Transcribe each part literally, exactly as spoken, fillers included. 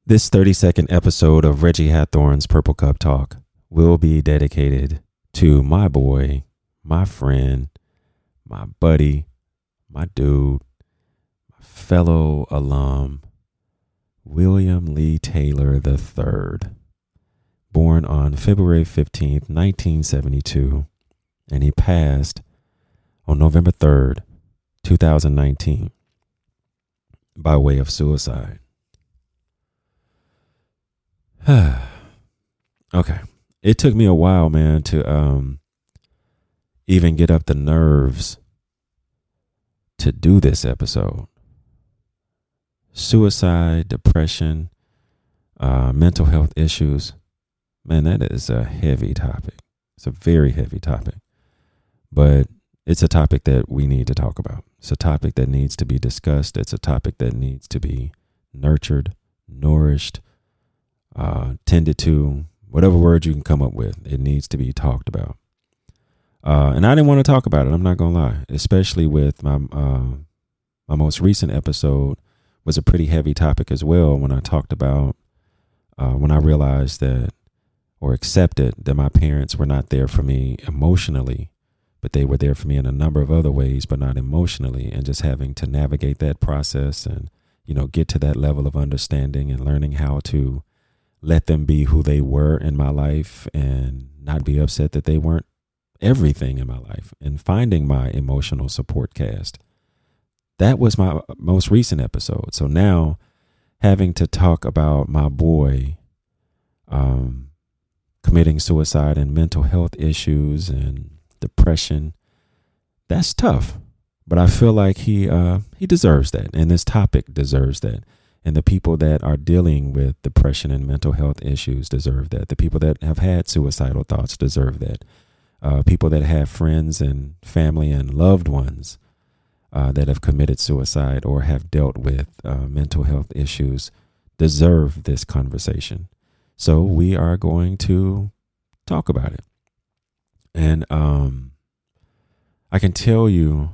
This thirty second episode of Reggie Hathorn's Purple Cup Talk will be dedicated to my boy, my friend, my buddy, my dude, my fellow alum, William Lee Taylor the third, born on February fifteenth, nineteen seventy-two, and he passed on November third, two thousand nineteen, by way of suicide. Okay. It took me a while, man, to um even get up the nerves to do this episode. Suicide, depression, uh, mental health issues. Man, that is a heavy topic. It's a very heavy topic. But it's a topic that we need to talk about. It's a topic that needs to be discussed. It's a topic that needs to be nurtured, nourished, uh, tended to, whatever word you can come up with. It needs to be talked about. Uh, and I didn't want to talk about it. I'm not going to lie, especially with my, uh, my most recent episode was a pretty heavy topic as well. When I talked about, uh, when I realized that or accepted that my parents were not there for me emotionally, but they were there for me in a number of other ways, but not emotionally, and just having to navigate that process and, you know, get to that level of understanding and learning how to let them be who they were in my life and not be upset that they weren't everything in my life, and finding my emotional support cast. That was my most recent episode. So now having to talk about my boy um, committing suicide and mental health issues and depression, that's tough. But I feel like he uh, he deserves that, and this topic deserves that. And the people that are dealing with depression and mental health issues deserve that. The people that have had suicidal thoughts deserve that. Uh, people that have friends and family and loved ones uh, that have committed suicide or have dealt with uh, mental health issues deserve this conversation. So we are going to talk about it. And um, I can tell you,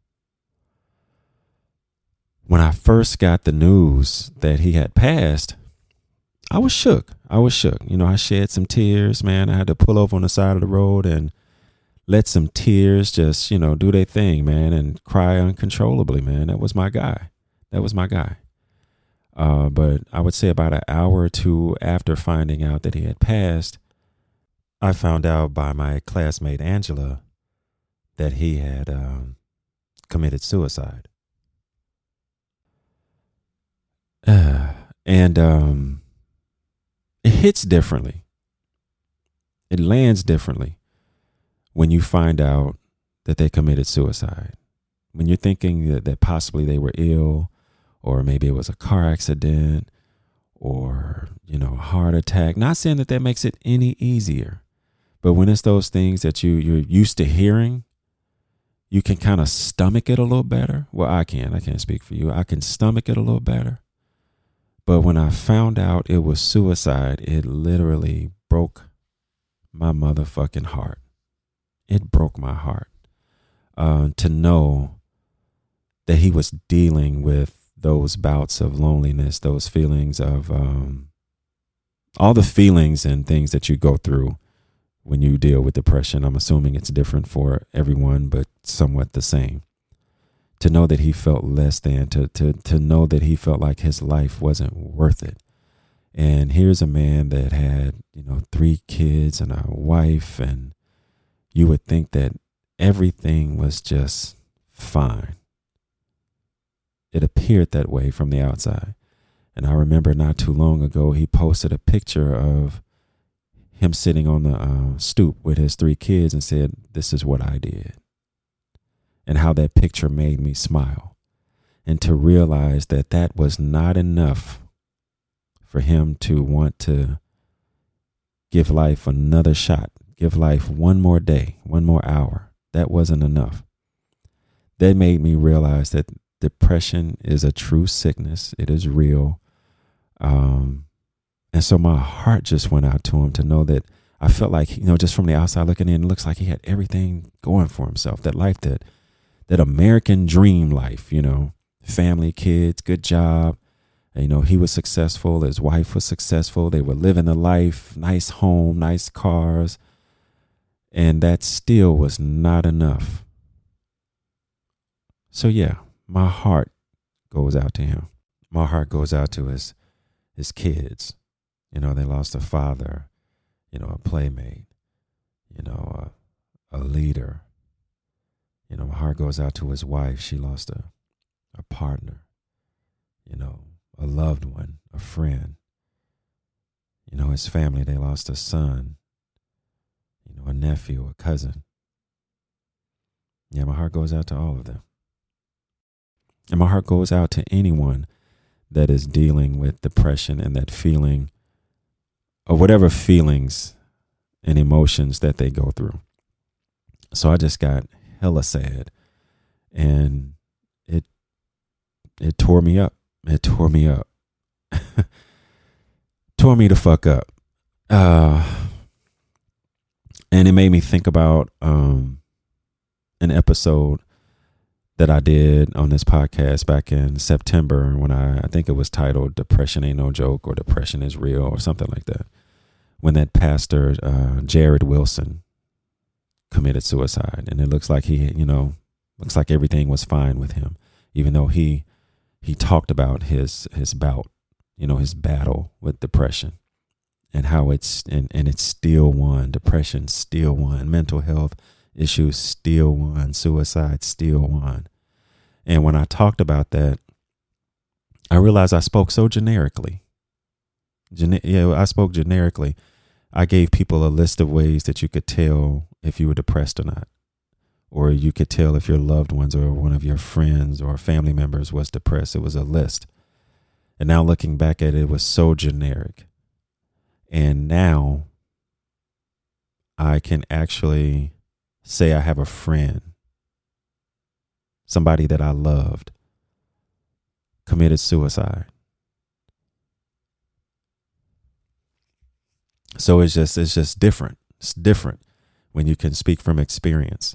when I first got the news that he had passed, I was shook. I was shook. You know, I shed some tears, man. I had to pull over on the side of the road and let some tears just, you know, do their thing, man, and cry uncontrollably, man. That was my guy. That was my guy. Uh, but I would say about an hour or two after finding out that he had passed, I found out by my classmate Angela that he had um, committed suicide. Uh, and um, it hits differently. It lands differently when you find out that they committed suicide. When you're thinking that, that possibly they were ill, or maybe it was a car accident, or, you know, a heart attack. Not saying that that makes it any easier, but when it's those things that you, you're used to hearing, you can kind of stomach it a little better. Well, I can. I can't speak for you. I can stomach it a little better. But when I found out it was suicide, it literally broke my motherfucking heart. It broke my heart uh, to know that he was dealing with those bouts of loneliness, those feelings of um, all the feelings and things that you go through when you deal with depression. I'm assuming it's different for everyone, but somewhat the same. To know that he felt less than, to, to, to know that he felt like his life wasn't worth it. And here's a man that had, you know, three kids and a wife, and you would think that everything was just fine. It appeared that way from the outside. And I remember not too long ago, he posted a picture of him sitting on the uh, stoop with his three kids and said, "This is what I did." And how that picture made me smile, and to realize that that was not enough for him to want to give life another shot, give life one more day, one more hour. That wasn't enough. That made me realize that depression is a true sickness. It is real. Um, and so my heart just went out to him to know that I felt like, you know, just from the outside looking in, it looks like he had everything going for himself. That life that that American dream life, you know, family, kids, good job, And, you know, he was successful. His wife was successful. They were living the life, nice home, nice cars. And that still was not enough. So, yeah, my heart goes out to him. My heart goes out to his, his kids. You know, they lost a father, you know, a playmate, you know, a, a leader. You know, my heart goes out to his wife. She lost a, a partner, you know, a loved one, a friend. You know, his family, they lost a son, you know, a nephew, a cousin. Yeah, my heart goes out to all of them. And my heart goes out to anyone that is dealing with depression and that feeling or whatever feelings and emotions that they go through. So I just got hella sad, and it it tore me up. It tore me up. Tore me the fuck up. Uh, and it made me think about um, an episode that I did on this podcast back in September when I, I think it was titled Depression Ain't No Joke or Depression is Real or something like that. When that pastor, uh, Jared Wilson, committed suicide. And it looks like he, you know, looks like everything was fine with him, even though he he talked about his his bout, you know, his battle with depression and how it's, and, and it's still won. Depression still won. Mental health issues still won. Suicide still won. And when I talked about that, I realized I spoke so generically. Gen- yeah, I spoke generically. I gave people a list of ways that you could tell if you were depressed or not, or you could tell if your loved ones or one of your friends or family members was depressed. It was a list. And now looking back at it, it was so generic. And now I can actually say I have a friend, somebody that I loved, committed suicide. So it's just, it's just different. It's different when you can speak from experience.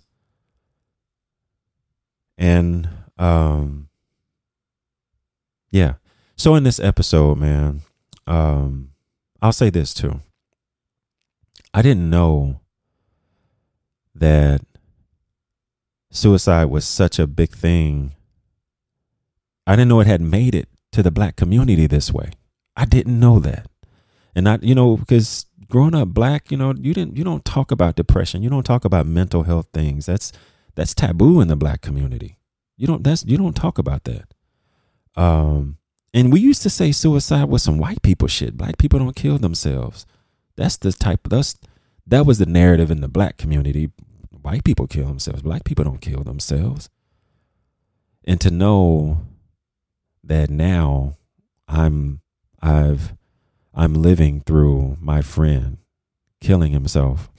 And, um, yeah. So in this episode, man, um, I'll say this too. I didn't know that suicide was such a big thing. I didn't know it had made it to the black community this way. I didn't know that. And I, you know, because growing up black, you know, you didn't, you don't talk about depression. You don't talk about mental health things. That's, that's taboo in the black community. You don't, that's, you don't talk about that. Um, and we used to say suicide was some white people shit. Black people don't kill themselves. That's the type, that's, that was the narrative in the black community. White people kill themselves. Black people don't kill themselves. And to know that now I'm, I've, I'm living through my friend killing himself,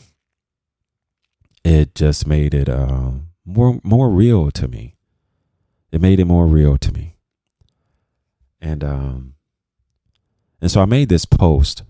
it just made it uh, more more real to me. It made it more real to me. And um, and so I made this post,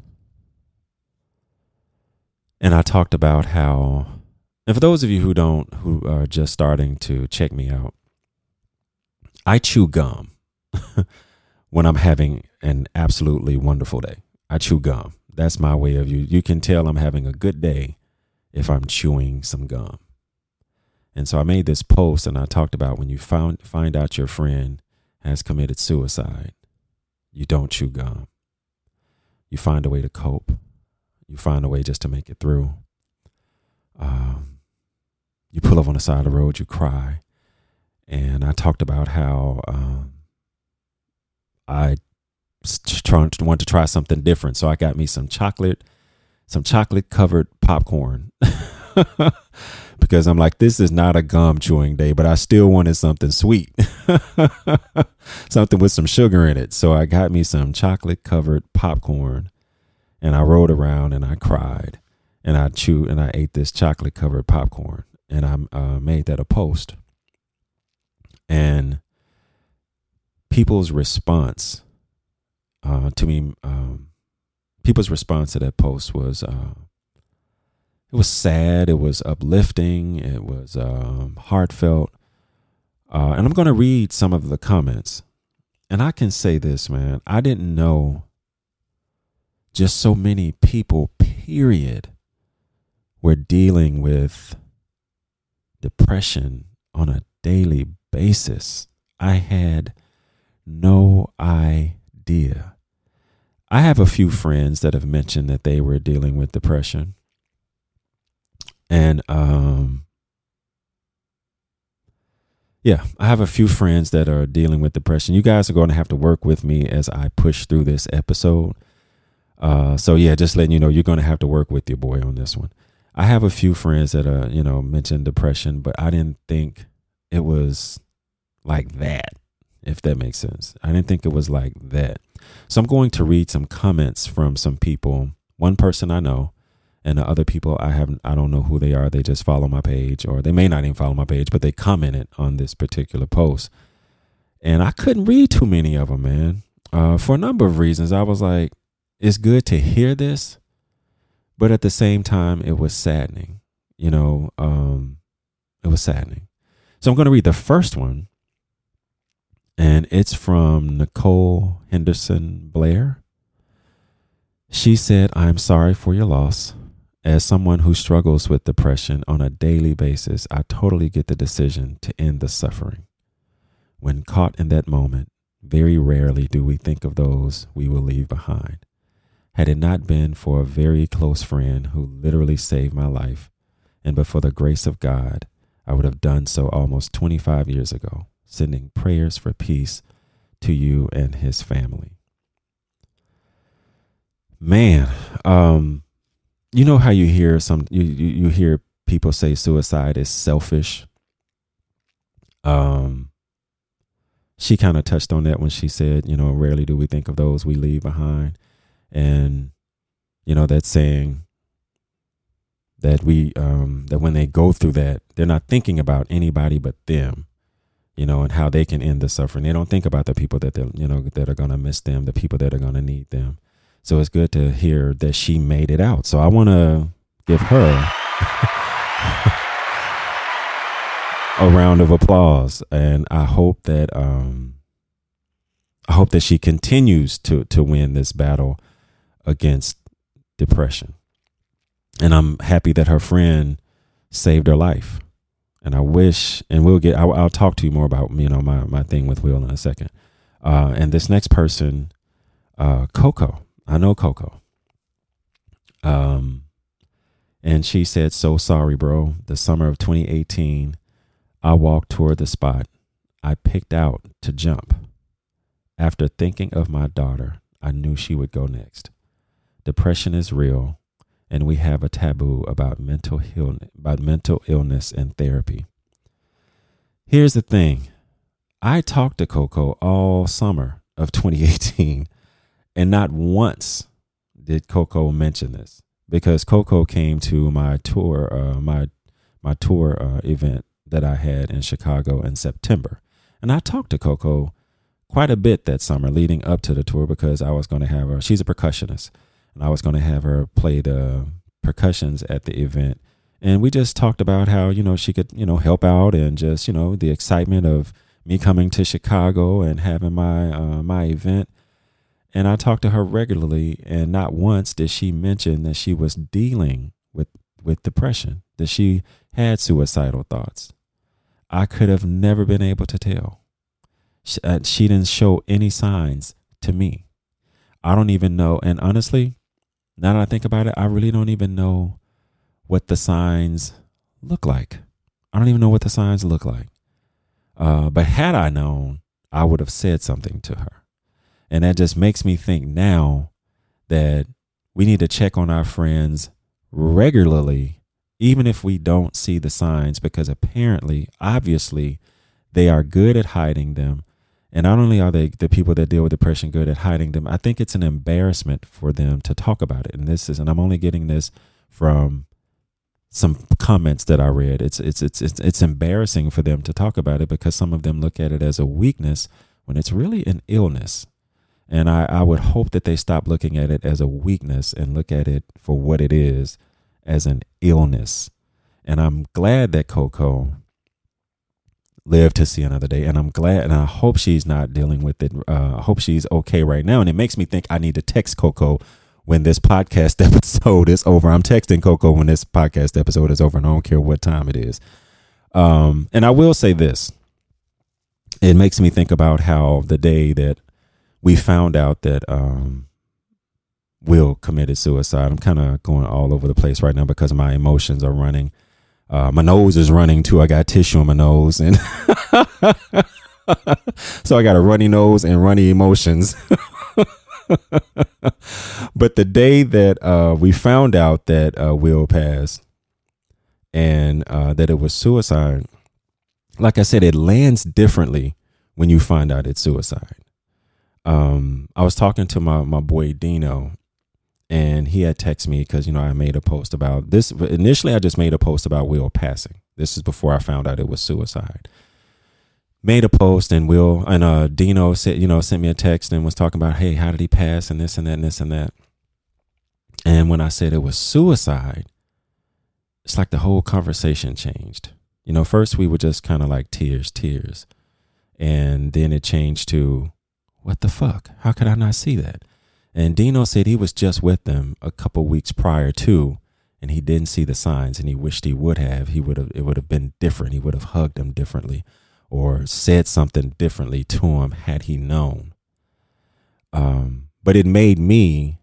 and I talked about how, and for those of you who don't, who are just starting to check me out, I chew gum when I'm having an absolutely wonderful day. I chew gum. That's my way of you. You can tell I'm having a good day if I'm chewing some gum. And so I made this post, and I talked about when you found, find out your friend has committed suicide, you don't chew gum. You find a way to cope. You find a way just to make it through. Um, you pull up on the side of the road, you cry. And I talked about how um, I trying to want to try something different. So I got me some chocolate, some chocolate covered popcorn because I'm like, this is not a gum chewing day, but I still wanted something sweet, something with some sugar in it. So I got me some chocolate covered popcorn, and I rode around and I cried, and I chewed and I ate this chocolate covered popcorn, and I uh, made that a post. And people's response Uh, to me, um, people's response to that post was, uh, it was sad. It was uplifting. It was um, heartfelt. Uh, and I'm going to read some of the comments. And I can say this, man, I didn't know just so many people, period, were dealing with depression on a daily basis. I had no idea. I have a few friends that have mentioned that they were dealing with depression. And um, yeah, I have a few friends that are dealing with depression. You guys are going to have to work with me as I push through this episode. Uh, so yeah, just letting you know, you're going to have to work with your boy on this one. I have a few friends that are, you know, mentioned depression, but I didn't think it was like that, if that makes sense. I didn't think it was like that. So I'm going to read some comments from some people. One person I know, and the other people I haven't, I don't know who they are. They just follow my page, or they may not even follow my page, but they commented on this particular post. And I couldn't read too many of them, man, uh, for a number of reasons. I was like, it's good to hear this, but at the same time, it was saddening. You know, um, it was saddening. So I'm going to read the first one, and it's from Nicole Henderson Blair. She said, "I'm sorry for your loss. As someone who struggles with depression on a daily basis, I totally get the decision to end the suffering. When caught in that moment, very rarely do we think of those we will leave behind. Had it not been for a very close friend who literally saved my life, and but for the grace of God, I would have done so almost twenty-five years ago, sending prayers for peace to you and his family." Man, um, you know how you hear some, you, you, you hear people say suicide is selfish. Um, she kind of touched on that when she said, you know, rarely do we think of those we leave behind. And, you know, that saying that we, um, that when they go through that, they're not thinking about anybody but them, you know, and how they can end the suffering. They don't think about the people that they're, you know, that are going to miss them, the people that are going to need them. So it's good to hear that she made it out. So I want to give her a round of applause. And I hope that, um, I hope that she continues to, to win this battle against depression. And I'm happy that her friend saved her life. And I wish, and we'll get, I'll, I'll talk to you more about, you know, my, my thing with Will in a second. Uh, and this next person, uh, Coco, I know Coco. Um, and she said, "So sorry, bro. The summer of twenty eighteen, I walked toward the spot I picked out to jump. After thinking of my daughter, I knew she would go next. Depression is real, and we have a taboo about mental illness, about mental illness and therapy. Here's the thing. I talked to Coco all summer of twenty eighteen, and not once did Coco mention this, because Coco came to my tour, uh, my my tour uh, event that I had in Chicago in September. And I talked to Coco quite a bit that summer leading up to the tour, because I was going to have her, she's a percussionist, and I was going to have her play the percussions at the event. And we just talked about how, you know, she could, you know, help out, and just, you know, the excitement of me coming to Chicago and having my, uh, my event. And I talked to her regularly, and not once did she mention that she was dealing with, with depression, that she had suicidal thoughts. I could have never been able to tell. She, uh, she didn't show any signs to me. I don't even know. And honestly, now that I think about it, I really don't even know what the signs look like. I don't even know what the signs look like. Uh, but had I known, I would have said something to her. And that just makes me think now that we need to check on our friends regularly, even if we don't see the signs, because apparently, obviously, they are good at hiding them. And not only are they, the people that deal with depression, good at hiding them, I think it's an embarrassment for them to talk about it. And this is, and I'm only getting this from some comments that I read. It's, it's, it's, it's, it's embarrassing for them to talk about it, because some of them look at it as a weakness when it's really an illness. And I, I would hope that they stop looking at it as a weakness and look at it for what it is, as an illness. And I'm glad that Coco live to see another day. And I'm glad, and I hope she's not dealing with it. Uh, I hope she's okay right now. And it makes me think I need to text Coco when this podcast episode is over. I'm texting Coco when this podcast episode is over, and I don't care what time it is. Um, and I will say this. It makes me think about how the day that we found out that um, Will committed suicide, I'm kind of going all over the place right now because my emotions are running. Uh, my nose is running too. I got tissue in my nose, and so I got a runny nose and runny emotions. But the day that uh, we found out that uh, Will passed and uh, that it was suicide, like I said, it lands differently when you find out it's suicide. Um, I was talking to my my boy Dino. And he had texted me because, you know, I made a post about this. Initially, I just made a post about Will passing. This is before I found out it was suicide. Made a post, and Will and uh, Dino said, you know, sent me a text and was talking about, hey, how did he pass, and this and that and this and that. And when I said it was suicide, it's like the whole conversation changed. You know, first we were just kind of like tears, tears. And then it changed to, what the fuck? How could I not see that? And Dino said he was just with them a couple weeks prior to, and he didn't see the signs, and he wished he would have. He would have. It would have been different. He would have hugged him differently, or said something differently to him had he known. Um, but it made me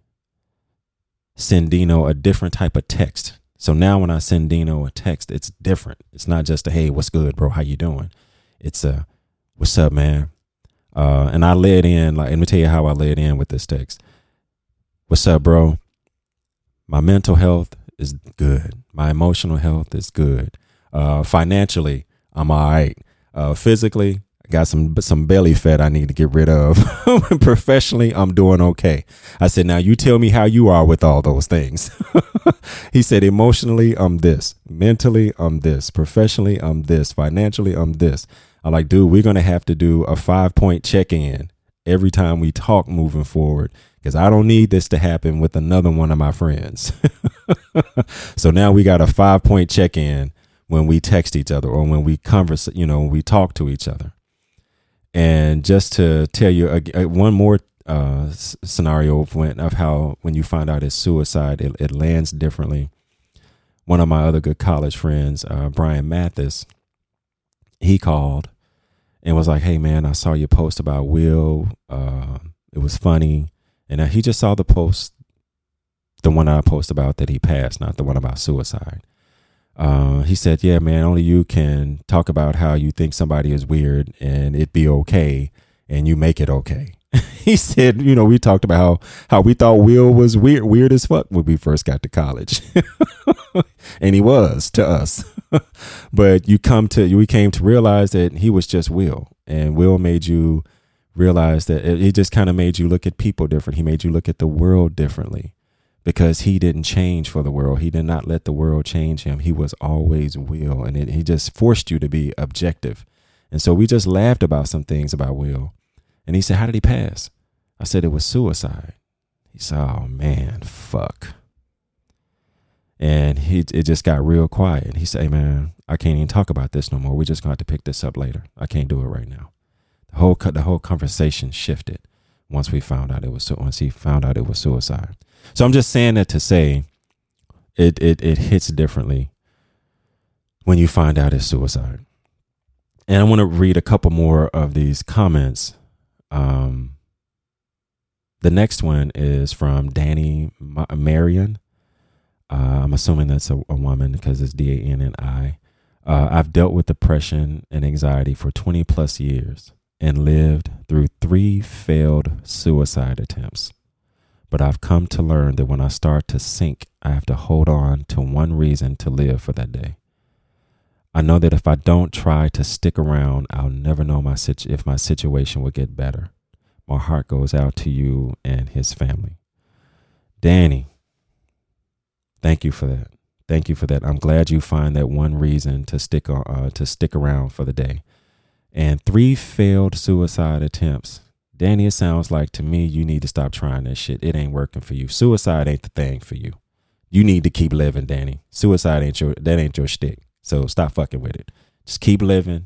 send Dino a different type of text. So now when I send Dino a text, it's different. It's not just a hey, what's good, bro? How you doing? It's a what's up, man? Uh, and I led in like, let me tell you how I led in with this text. What's up, bro? My mental health is good. My emotional health is good. Uh, financially, I'm all right. Uh, physically, I got some some belly fat I need to get rid of. Professionally, I'm doing okay. I said, now you tell me how you are with all those things. He said, emotionally, I'm this. Mentally, I'm this. Professionally, I'm this. Financially, I'm this. I'm like, dude, we're going to have to do a five-point check-in every time we talk moving forward, because I don't need this to happen with another one of my friends. So now we got a five point check in when we text each other or when we converse, you know, when we talk to each other. And just to tell you uh, one more uh, scenario of, when, of how when you find out it's suicide, it, it lands differently. One of my other good college friends, uh, Brian Mathis, he called and was like, hey, man, I saw your post about Will. Uh, it was funny. And he just saw the post, the one I posted about that he passed, not the one about suicide. Uh, he said, yeah, man, only you can talk about how you think somebody is weird and it be okay and you make it okay. He said, you know, we talked about how, how we thought Will was weird, weird as fuck when we first got to college. And he was to us. But you come to, we came to realize that he was just Will, and Will made you realize that it, it just kind of made you look at people different. He made you look at the world differently because he didn't change for the world. He did not let the world change him. He was always Will, and it, he just forced you to be objective. And so we just laughed about some things about Will. And he said, how did he pass? I said, it was suicide. He said, oh, man, fuck. And he it just got real quiet. He said, hey, man, I can't even talk about this no more. We're just going to have to pick this up later. I can't do it right now. The whole the whole conversation shifted once we found out it was once he found out it was suicide. So I'm just saying that to say it it it hits differently when you find out it's suicide. And I want to read a couple more of these comments. Um, the next one is from Danny Marion. Uh, I'm assuming that's a, a woman because it's D A N N I. Uh, I've dealt with depression and anxiety for twenty plus years and lived through three failed suicide attempts. But I've come to learn that when I start to sink, I have to hold on to one reason to live for that day. I know that if I don't try to stick around, I'll never know my situ- if my situation will get better. My heart goes out to you and his family. Danny, thank you for that. Thank you for that. I'm glad you find that one reason to stick on, uh, to stick around for the day. And three failed suicide attempts. Danny, it sounds like to me you need to stop trying that shit. It ain't working for you. Suicide ain't the thing for you. You need to keep living, Danny. Suicide ain't your that ain't your shtick. So stop fucking with it. Just keep living.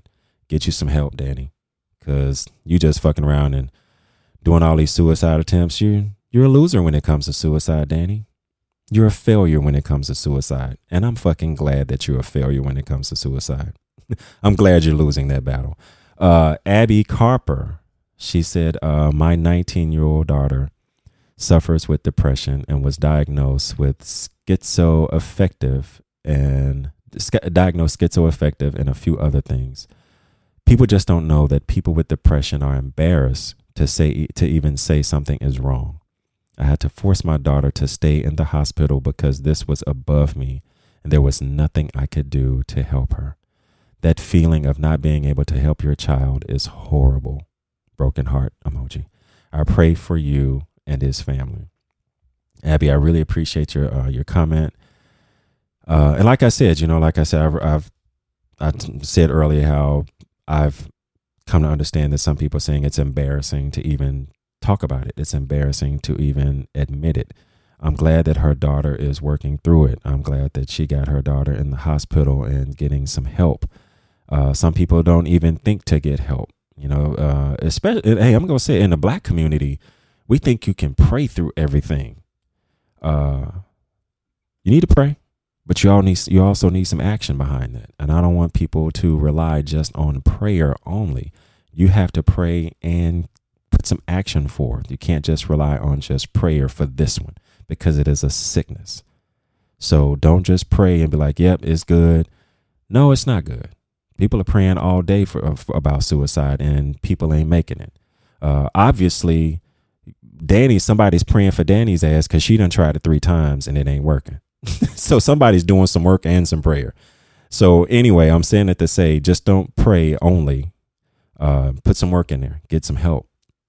get you some help, Danny, because you just fucking around and doing all these suicide attempts. You, you're a loser when it comes to suicide, Danny. You're a failure when it comes to suicide. And I'm fucking glad that you're a failure when it comes to suicide. I'm glad you're losing that battle. Uh, Abby Carper, she said, uh, my nineteen-year-old daughter suffers with depression and was diagnosed with schizoaffective and diagnosed schizoaffective and a few other things. People just don't know that people with depression are embarrassed to say to even say something is wrong. I had to force my daughter to stay in the hospital because this was above me and there was nothing I could do to help her. That feeling of not being able to help your child is horrible. Broken heart emoji. I pray for you and his family. Abby, I really appreciate your uh, your comment. Uh, and like I said, you know, like I said, I've, I've I t- said earlier how I've come to understand that some people are saying it's embarrassing to even talk about it. It's embarrassing to even admit it. I'm glad that her daughter is working through it. I'm glad that she got her daughter in the hospital and getting some help. Uh, some people don't even think to get help, you know, uh, especially, hey, I'm going to say in the black community, we think you can pray through everything. Uh, you need to pray, but you all need, you also need some action behind that. And I don't want people to rely just on prayer only. You have to pray and put some action forth. You can't just rely on just prayer for this one because it is a sickness. So don't just pray and be like, yep, it's good. No, it's not good. People are praying all day for, for about suicide and people ain't making it. Uh, obviously, Danny, somebody's praying for Danny's ass because she done tried it three times and it ain't working. So somebody's doing some work and some prayer. So anyway, I'm saying it to say, just don't pray only. Uh, put some work in there. Get some help.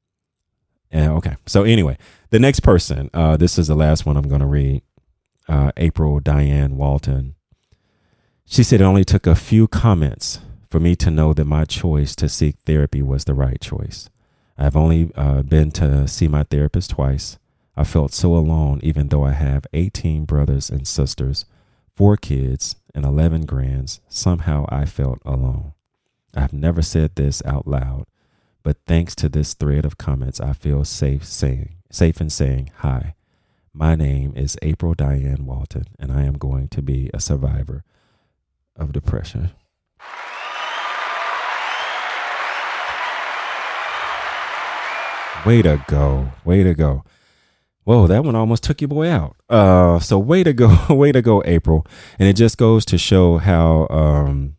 And okay. So anyway, the next person, uh, this is the last one I'm going to read. Uh, April Diane Walton. She said it only took a few comments for me to know that my choice to seek therapy was the right choice. I've only uh, been to see my therapist twice. I felt so alone, even though I have eighteen brothers and sisters, four kids, and eleven grands. Somehow I felt alone. I've never said this out loud, but thanks to this thread of comments, I feel safe saying, safe in saying hi. My name is April Diane Walton, and I am going to be a survivor of depression. Way to go. Way to go. Whoa, that one almost took your boy out. Uh, so way to go. Way to go, April. And it just goes to show how um,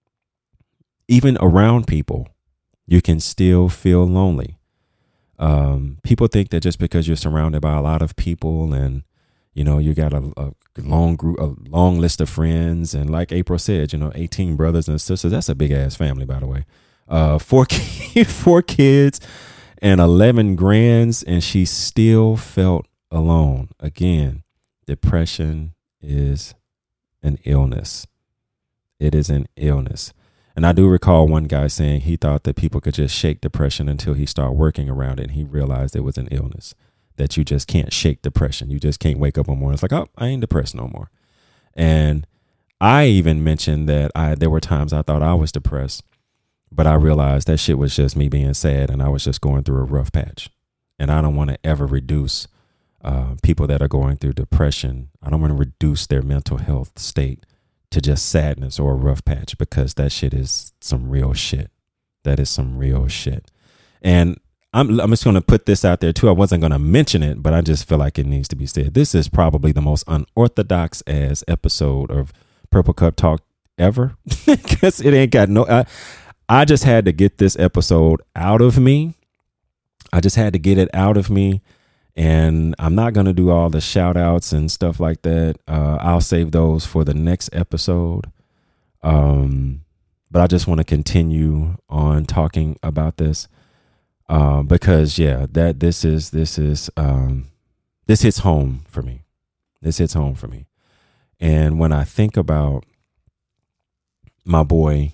even around people, you can still feel lonely. Um, people think that just because you're surrounded by a lot of people and you know, you got a, a long group, a long list of friends. And like April said, you know, eighteen brothers and sisters. That's a big ass family, by the way. Uh, four, four kids and eleven grands. And she still felt alone. Again, depression is an illness. It is an illness. And I do recall one guy saying he thought that people could just shake depression until he started working around it. And he realized it was an illness. That you just can't shake depression. You just can't wake up one morning. It's like, oh, I ain't depressed no more. And I even mentioned that I there were times I thought I was depressed, but I realized that shit was just me being sad and I was just going through a rough patch. And I don't want to ever reduce uh, people that are going through depression. I don't want to reduce their mental health state to just sadness or a rough patch because that shit is some real shit. That is some real shit. And I'm, I'm just going to put this out there too. I wasn't going to mention it, but I just feel like it needs to be said. This is probably the most unorthodox ass episode of Purple Cup Talk ever because it ain't got no, I, I just had to get this episode out of me. I just had to get it out of me. And I'm not going to do all the shout outs and stuff like that. Uh, I'll save those for the next episode. Um, but I just want to continue on talking about this. Um, because yeah, that this is, this is, um, this hits home for me. This hits home for me. And when I think about my boy,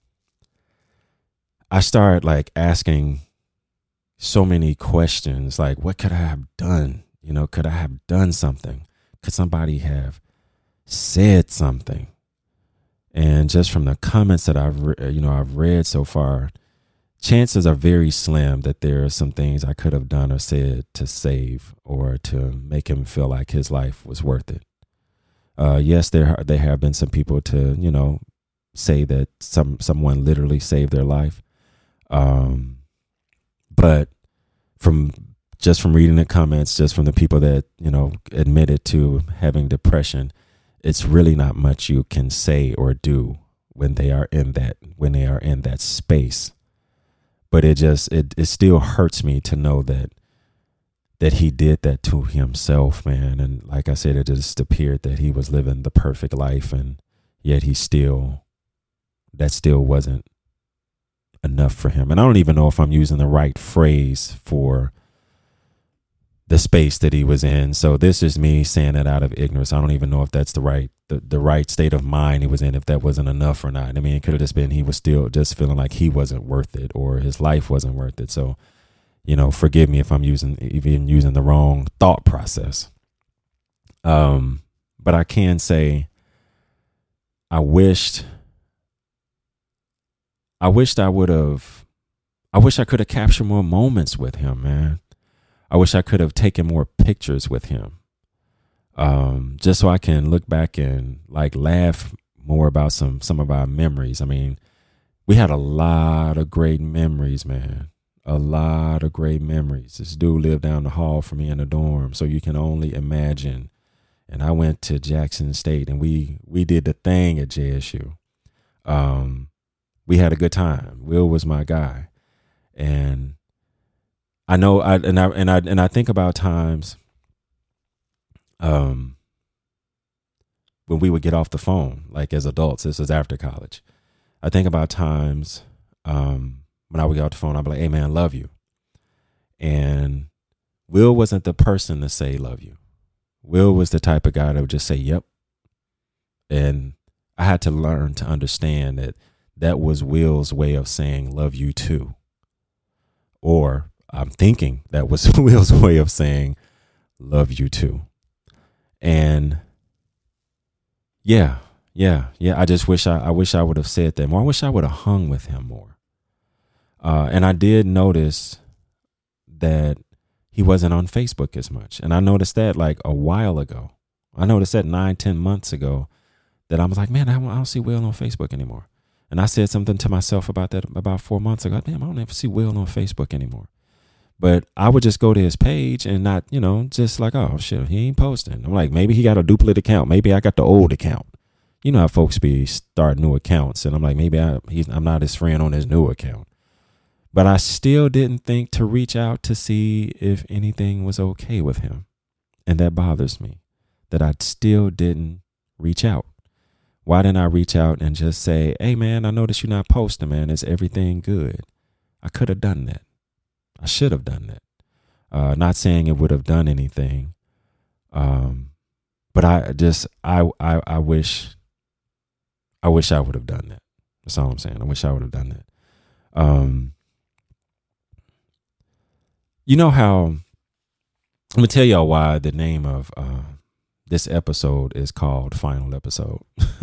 I start like asking so many questions, like, what could I have done? You know, could I have done something? Could somebody have said something? And just from the comments that I've, re- you know, I've read so far, chances are very slim that there are some things I could have done or said to save or to make him feel like his life was worth it. Uh, yes, there there have been some people to, you know, say that some someone literally saved their life. Um, but from just from reading the comments, just from the people that, you know, admitted to having depression, it's really not much you can say or do when they are in that when they are in that space. But it just it it still hurts me to know that that he did that to himself, man. And like I said, it just appeared that he was living the perfect life, and yet he still that still wasn't enough for him. And I don't even know if I'm using the right phrase for the space that he was in. So this is me saying that out of ignorance. I don't even know if that's the right the, the right state of mind he was in, if that wasn't enough or not. I mean, it could have just been he was still just feeling like he wasn't worth it or his life wasn't worth it. So, you know, forgive me if I'm using even using the wrong thought process. Um, but I can say I wished I wished I would have I wish I could have captured more moments with him, man. I wish I could have taken more pictures with him, um, just so I can look back and like laugh more about some some of our memories. I mean, we had a lot of great memories, man. A lot of great memories. This dude lived down the hall from me in the dorm, so you can only imagine. And I went to Jackson State, and we we did the thing at J S U. Um, we had a good time. Will was my guy, and I know I and I and I and I think about times um when we would get off the phone, like as adults. This was after college. I think about times um when I would get off the phone, I'd be like, "Hey man, love you." And Will wasn't the person to say love you. Will was the type of guy that would just say, "Yep." And I had to learn to understand that that was Will's way of saying love you too. Or I'm thinking that was Will's way of saying love you too. And yeah, yeah, yeah. I just wish I, I wish I would have said that more. I wish I would have hung with him more. Uh, and I did notice that he wasn't on Facebook as much. And I noticed that like a while ago. I noticed that nine, ten months ago that I was like, man, I don't, I don't see Will on Facebook anymore. And I said something to myself about that about four months ago. Damn, I don't ever see Will on Facebook anymore. But I would just go to his page and not, you know, just like, oh, shit, he ain't posting. I'm like, maybe he got a duplicate account. Maybe I got the old account. You know how folks be start new accounts. And I'm like, maybe I, he's, I'm not his friend on his new account. But I still didn't think to reach out to see if anything was okay with him. And that bothers me, that I still didn't reach out. Why didn't I reach out and just say, hey, man, I noticed you're not posting, man. Is everything good? I could have done that. I should have done that. Uh, not saying it would have done anything. Um, but I just, I, I, I wish, I wish I would have done that. That's all I'm saying. I wish I would have done that. Um, you know how, I'm going to tell y'all why the name of uh, this episode is called Final Episode.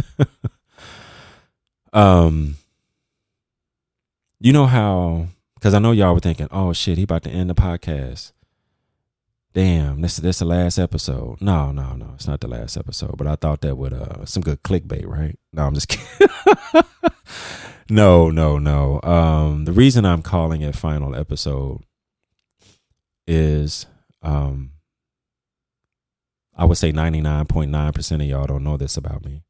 um, you know how, because I know y'all were thinking, oh, shit, he about to end the podcast. Damn, this, this is the last episode. No, no, no, it's not the last episode. But I thought that would, uh, some good clickbait, right? No, I'm just kidding. no, no, no. Um, the reason I'm calling it Final Episode is, um, I would say ninety-nine point nine percent of y'all don't know this about me.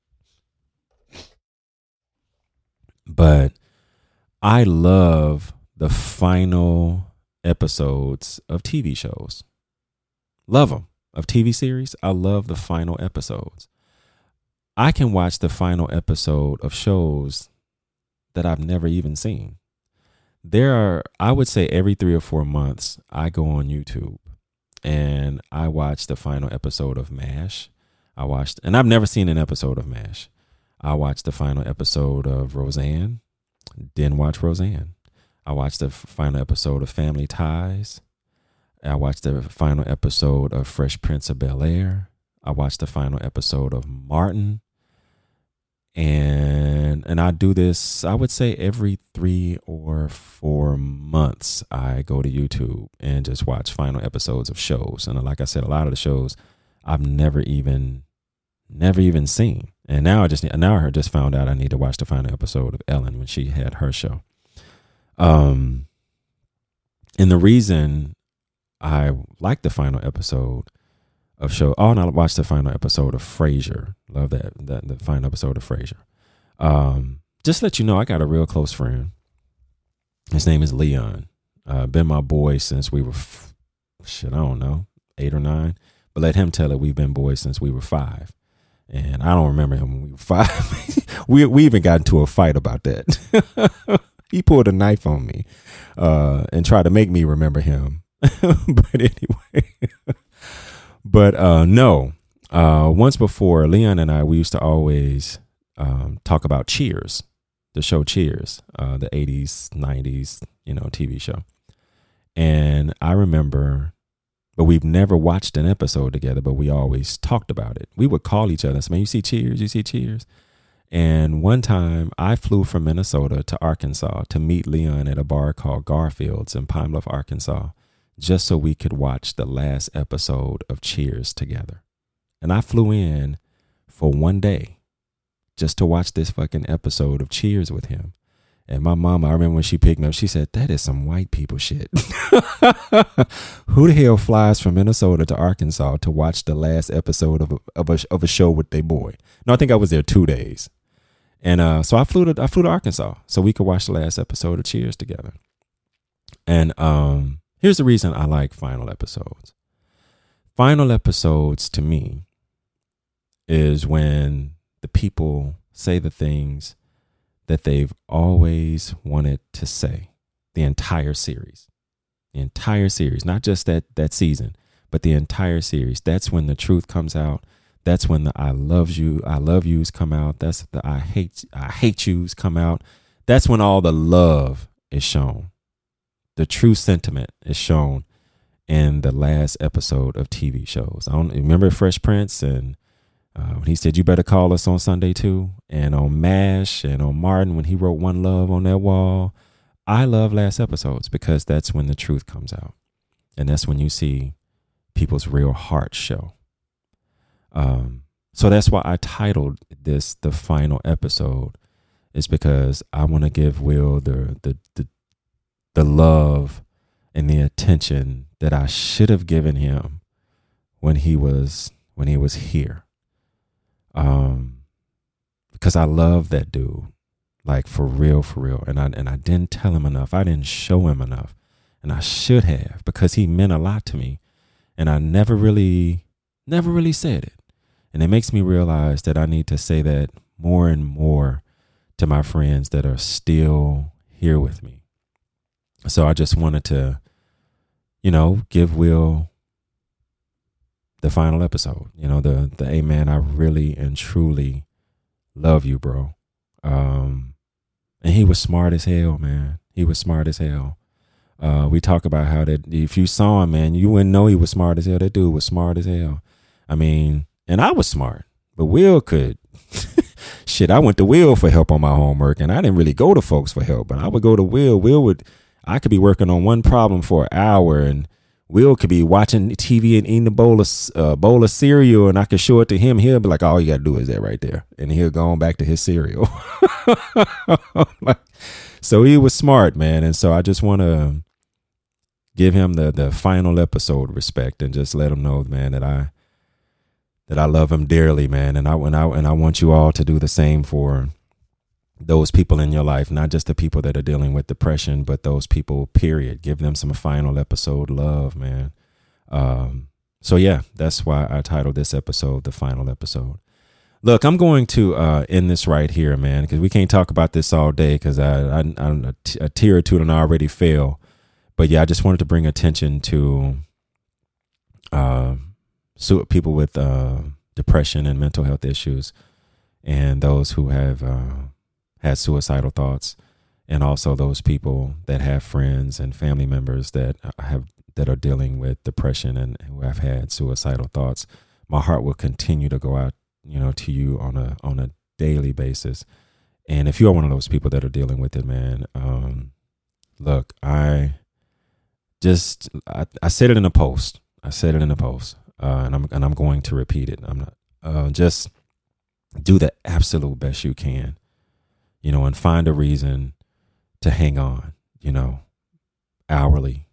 But I love the final episodes of T V shows. Love them. Of T V series, I love the final episodes. I can watch the final episode of shows that I've never even seen. There are, I would say every three or four months, I go on YouTube and I watch the final episode of MASH. I watched, and I've never seen an episode of MASH. I watched the final episode of Roseanne. Didn't watch Roseanne. I watched the final episode of Family Ties. I watched the final episode of Fresh Prince of Bel-Air. I watched the final episode of Martin. And and I do this, I would say every three or four months, I go to YouTube and just watch final episodes of shows. And like I said, a lot of the shows I've never even, never even seen. And now I just, now I just found out I need to watch the final episode of Ellen when she had her show. Um, and the reason I like the final episode of show. Oh, and I watched the final episode of Frasier. Love that, that the final episode of Frasier. Um, just to let you know, I got a real close friend. His name is Leon. Uh, been my boy since we were, f- shit, I don't know, eight or nine. But let him tell it, we've been boys since we were five. And I don't remember him when we were five. we we even got into a fight about that. He pulled a knife on me uh, and tried to make me remember him. But anyway. But uh, no, uh, once before, Leon and I, we used to always um, talk about Cheers, the show Cheers, uh, the eighties, nineties, you know, T V show. And I remember, but we've never watched an episode together, but we always talked about it. We would call each other and say, man, you see Cheers, you see Cheers. And one time I flew from Minnesota to Arkansas to meet Leon at a bar called Garfield's in Pine Bluff, Arkansas, just so we could watch the last episode of Cheers together. And I flew in for one day just to watch this fucking episode of Cheers with him. And my mama, I remember when she picked me up, she said, that is some white people shit. Who the hell flies from Minnesota to Arkansas to watch the last episode of a, of a, of a show with their boy? No, I think I was there two days. And uh, so I flew to I flew to Arkansas so we could watch the last episode of Cheers together. And um here's the reason I like final episodes. Final episodes to me is when the people say the things that they've always wanted to say the entire series. The entire series, not just that that season, but the entire series. That's when the truth comes out. That's when the I love you, I love yous come out. That's the I hate I hate yous come out. That's when all the love is shown. The true sentiment is shown in the last episode of T V shows. I don't remember Fresh Prince and uh, when he said, you better call us on Sunday too. And on MASH and on Martin, when he wrote One Love on that wall. I love last episodes because that's when the truth comes out. And that's when you see people's real hearts show. Um, so that's why I titled this The Final Episode, is because I want to give Will the, the, the, the love and the attention that I should have given him when he was when he was here. Um, because I love that dude, like for real, for real. And I and I didn't tell him enough. I didn't show him enough, and I should have, because he meant a lot to me, and I never really, never really said it. And it makes me realize that I need to say that more and more to my friends that are still here with me. So I just wanted to, you know, give Will the final episode, you know, the, the, hey man, I really and truly love you, bro. Um, and he was smart as hell, man. He was smart as hell. Uh, we talk about how that if you saw him, man, you wouldn't know he was smart as hell. That dude was smart as hell. I mean, and I was smart, but Will could. Shit, I went to Will for help on my homework, and I didn't really go to folks for help, but I would go to Will. Will would, I could be working on one problem for an hour, and Will could be watching T V and eating a bowl of uh, bowl of cereal, and I could show it to him. He'll be like, all you got to do is that right there. And he'll go on back to his cereal. So he was smart, man. And so I just want to give him the the final episode respect and just let him know, man, that I that I love him dearly, man. And I, and I, and I want you all to do the same for those people in your life, not just the people that are dealing with depression, but those people, period. Give them some final episode love, man. Um, so yeah, that's why I titled this episode The Final Episode. Look, I'm going to uh, end this right here, man, because we can't talk about this all day, because I, I, I, a tear or two done already fell. But yeah, I just wanted to bring attention to uh, so people with uh, depression and mental health issues, and those who have uh, had suicidal thoughts, and also those people that have friends and family members that have that are dealing with depression and who have had suicidal thoughts. My heart will continue to go out, you know, to you on a on a daily basis. And if you're one of those people that are dealing with it, man, um, look, I just, I, I said it in a post. I said it in a post, uh, and I'm and I'm going to repeat it. I'm not, uh, just do the absolute best you can, you know, and find a reason to hang on, you know, hourly,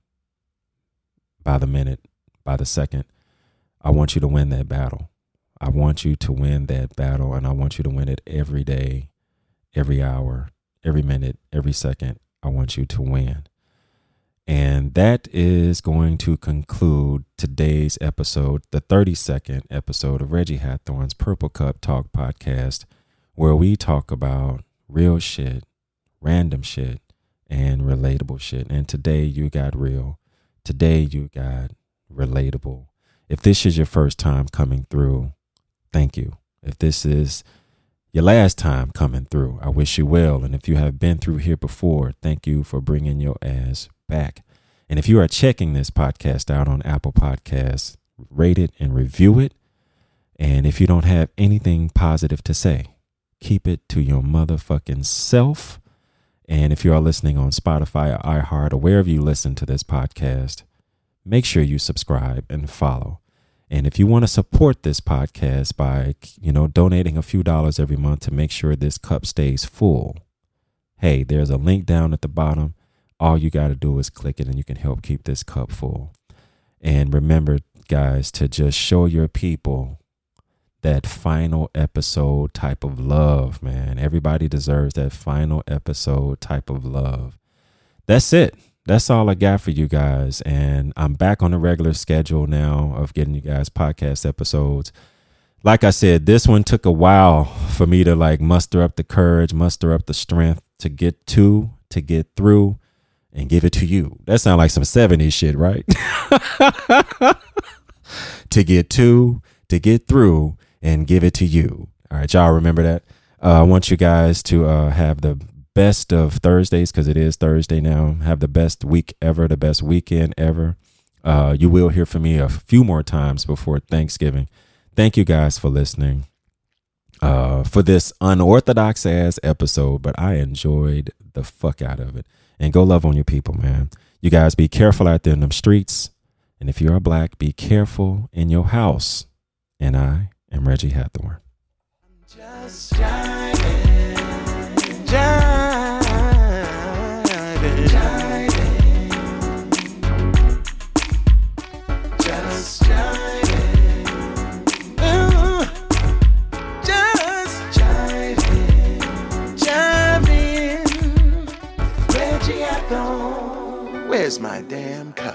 by the minute, by the second. I want you to win that battle. I want you to win that battle, and I want you to win it every day, every hour, every minute, every second. I want you to win. And that is going to conclude today's episode, the thirty-second episode of Reggie Hathorn's Purple Cup Talk podcast, where we talk about real shit, random shit, and relatable shit. And today you got real. Today you got relatable. If this is your first time coming through, thank you. If this is your last time coming through, I wish you well. And if you have been through here before, thank you for bringing your ass back. And if you are checking this podcast out on Apple Podcasts, rate it and review it. And if you don't have anything positive to say, keep it to your motherfucking self. And if you are listening on Spotify or iHeart or wherever you listen to this podcast, make sure you subscribe and follow. And if you want to support this podcast by, you know, donating a few dollars every month to make sure this cup stays full, hey, there's a link down at the bottom. All you got to do is click it and you can help keep this cup full. And remember, guys, to just show your people that final episode type of love, man. Everybody deserves that final episode type of love. That's it. That's all I got for you guys. And I'm back on the regular schedule now of getting you guys podcast episodes. Like I said, this one took a while for me to like muster up the courage, muster up the strength to get to, to get through, and give it to you. That sounds like some seventies shit, right? To get to, to get through, and give it to you. All right, y'all remember that? Uh, I want you guys to uh, have the best of Thursdays, because it is Thursday now. Have the best week ever, the best weekend ever. Uh, you will hear from me a few more times before Thanksgiving. Thank you guys for listening uh, for this unorthodox ass episode, but I enjoyed the fuck out of it. And go love on your people, man. You guys be careful out there in them streets. And if you're black, be careful in your house. And I am Reggie Hathorn. Just jiving, jiving, jiving, just jiving, ooh, just jiving, jiving, Reggie Hathorn. Where's my damn cup?